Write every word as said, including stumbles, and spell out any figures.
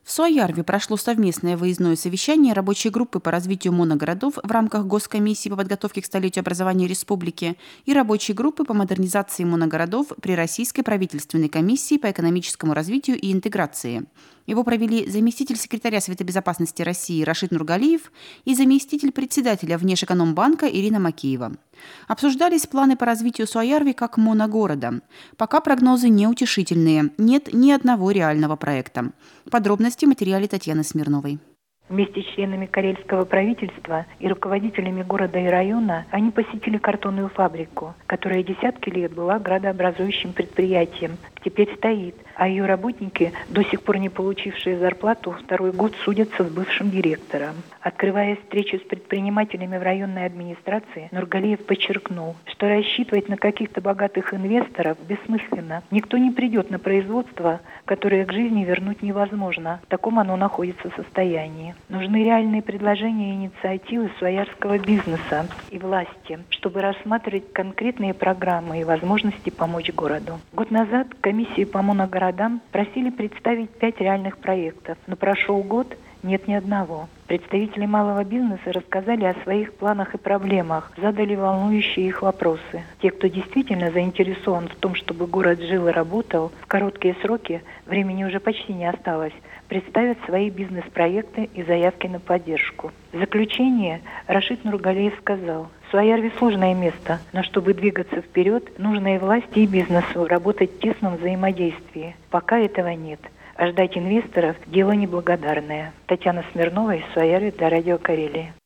В Суоярве прошло совместное выездное совещание рабочей группы по развитию моногородов в рамках Госкомиссии по подготовке к столетию образования республики и рабочей группы по модернизации моногородов при Российской правительственной комиссии по экономическому развитию и интеграции. Его провели заместитель секретаря Совета безопасности России Рашид Нургалиев и заместитель председателя Внешэкономбанка Ирина Макеева. Обсуждались планы по развитию Суоярви как моногорода. Пока прогнозы неутешительные, нет ни одного реального проекта. Подробности в материале Татьяны Смирновой. Вместе с членами карельского правительства и руководителями города и района они посетили картонную фабрику, которая десятки лет была градообразующим предприятием, теперь стоит, а ее работники, до сих пор не получившие зарплату, второй год судятся с бывшим директором. Открывая встречу с предпринимателями в районной администрации, Нургалиев подчеркнул, что рассчитывать на каких-то богатых инвесторов бессмысленно. Никто не придет на производство, которое к жизни вернуть невозможно. В таком оно находится состоянии. Нужны реальные предложения и инициативы суоярского бизнеса и власти, чтобы рассматривать конкретные программы и возможности помочь городу. Год назад комиссии по моногородам просили представить пять реальных проектов, но прошел год, нет ни одного. Представители малого бизнеса рассказали о своих планах и проблемах, задали волнующие их вопросы. Те, кто действительно заинтересован в том, чтобы город жил и работал, в короткие сроки, времени уже почти не осталось, представят свои бизнес-проекты и заявки на поддержку. В заключение Рашид Нургалиев сказал: Суоярви сложное место, но чтобы двигаться вперед, нужно и власти, и бизнесу работать в тесном взаимодействии. Пока этого нет. А ждать инвесторов – дело неблагодарное. Татьяна Смирнова из Суоярви для Радио Карелии.